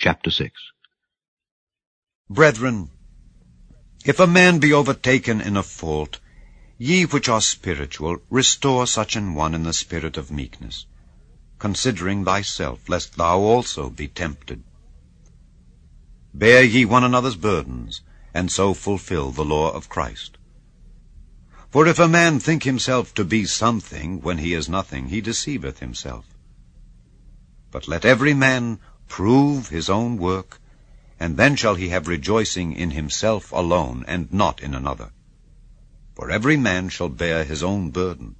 Chapter 6. Brethren, if a man be overtaken in a fault, ye which are spiritual, restore such an one in the spirit of meekness, considering thyself, lest thou also be tempted. Bear ye one another's burdens, and so fulfill the law of Christ. For if a man think himself to be something when he is nothing, he deceiveth himself. But let every man prove his own work, and then shall he have rejoicing in himself alone, and not in another. For every man shall bear his own burden.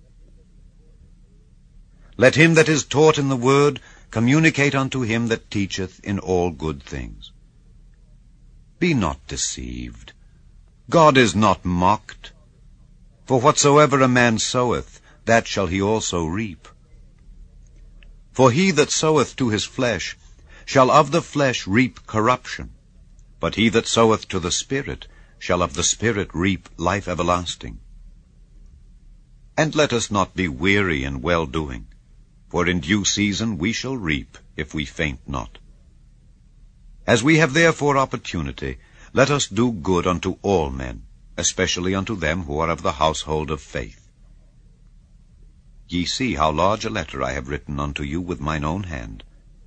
Let him that is taught in the word communicate unto him that teacheth in all good things. Be not deceived. God is not mocked. For whatsoever a man soweth, that shall he also reap. For he that soweth to his flesh shall of the flesh reap corruption, but he that soweth to the Spirit shall of the Spirit reap life everlasting. And let us not be weary in well-doing, for in due season we shall reap, if we faint not. As we have therefore opportunity, let us do good unto all men, especially unto them who are of the household of faith. Ye see how large a letter I have written unto you with mine own hand.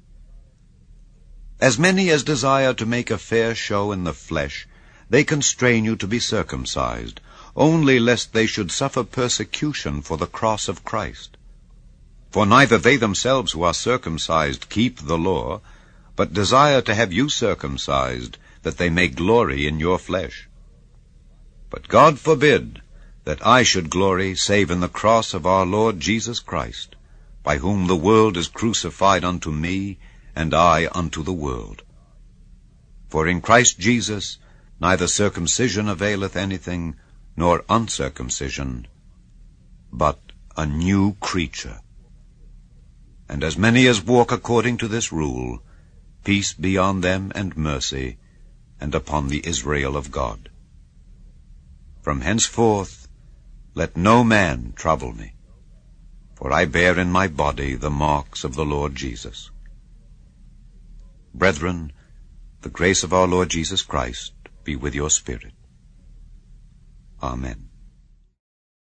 As many as desire to make a fair show in the flesh, they constrain you to be circumcised, only lest they should suffer persecution for the cross of Christ. For neither they themselves who are circumcised keep the law, but desire to have you circumcised, that they may glory in your flesh. But God forbid that I should glory save in the cross of our Lord Jesus Christ, by whom the world is crucified unto me, and I unto the world. For in Christ Jesus neither circumcision availeth anything, nor uncircumcision, but a new creature. And as many as walk according to this rule, peace be on them and mercy, and upon the Israel of God. From henceforth let no man trouble me, for I bear in my body the marks of the Lord Jesus. Brethren, the grace of our Lord Jesus Christ be with your spirit. Amen.